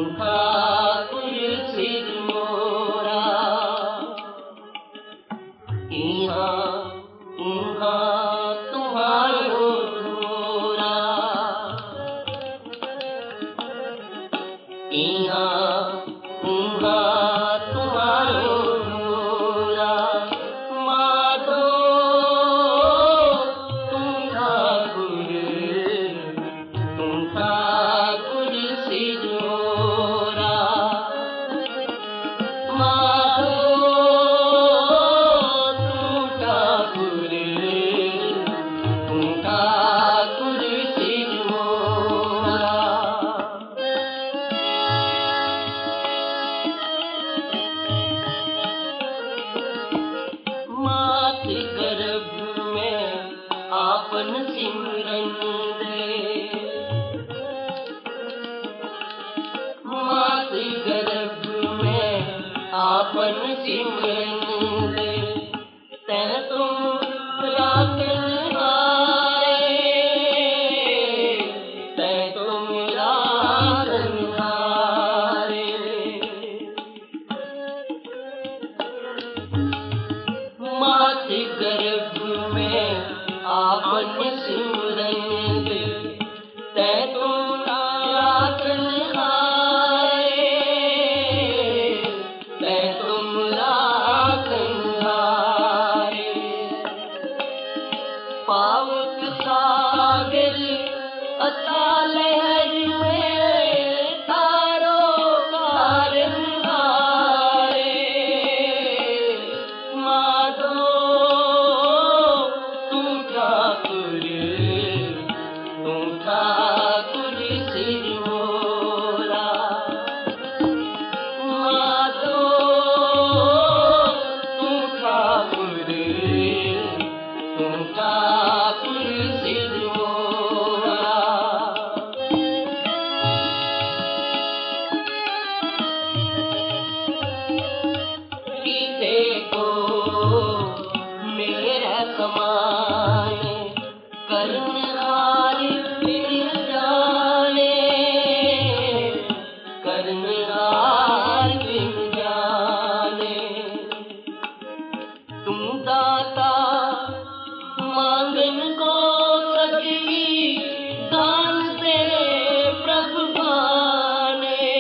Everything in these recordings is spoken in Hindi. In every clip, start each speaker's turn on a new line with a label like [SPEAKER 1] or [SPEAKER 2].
[SPEAKER 1] ठाकुर सिर मोरा यहाँ उहाँ तुम्हारो मोरा यहाँ उहाँ तुम्हारो मोरा माधो तुम ठाकुर सिर मोरा माधो तुम ठाकुर सिर मोरा मात गर्भ में आपन सिमरन दे मात गर्भ में आपन सिमरन दे तैं तुम राखन हारे तैं तुम राखन हारे मात गर्भ में आपन सिमरन दे तैं तुम राखन हारे तैं तुम राखन हारे पावक सागर अथाह लहर में तारो तारन हारे माधो तुम ठाकुर सिर मोरा माधो तुम ठाकुर सिर मोरा किसे को मेरा समान करनहार मिल जाने करनहार मिल जाने तुम दाता मांगन को सकी दान से प्रभु भाने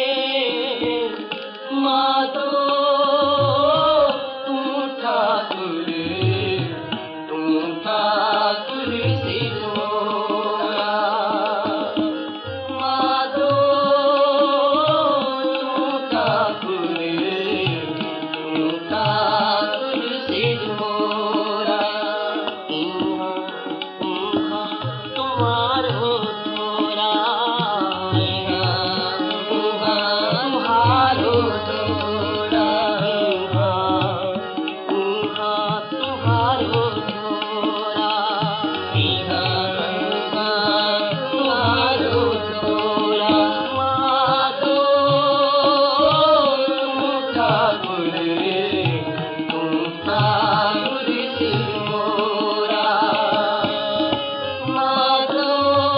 [SPEAKER 1] माधो तुम ठाकुर सिर मोरा माधो तुम ठाकुर सिर मोरा इहाँ उहाँ तुम्हारो मोरा इहाँ उहाँ तुम्हारो मोरा इहाँ उहाँ तुम्हारो मोरा इहाँ उहाँ तुम्हारो मोरा माधो तुम ठाकुर सिर मोरा माधो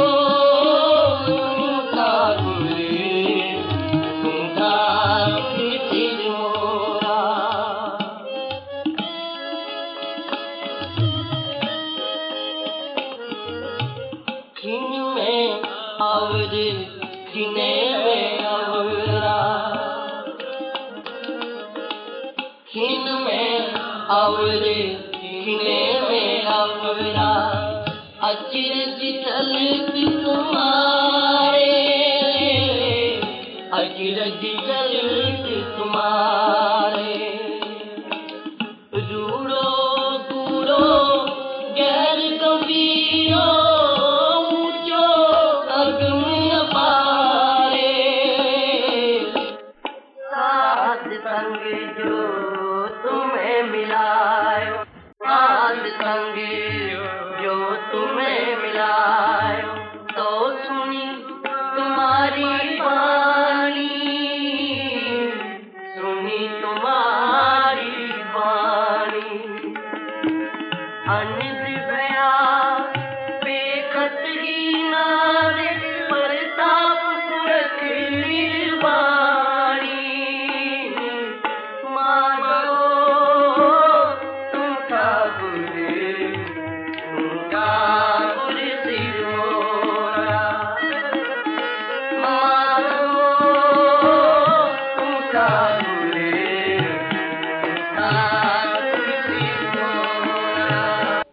[SPEAKER 1] तुम ठाकुर सिर मोरा खिन में और खिने में अवरा खिन में और खिने में अवरा अचिरज चलत तुम्हारे अचिरज चलत तुम्हारे रूड़ो दूरो गैर गंभीरो ऊंचो अगम अपारे साध संग जो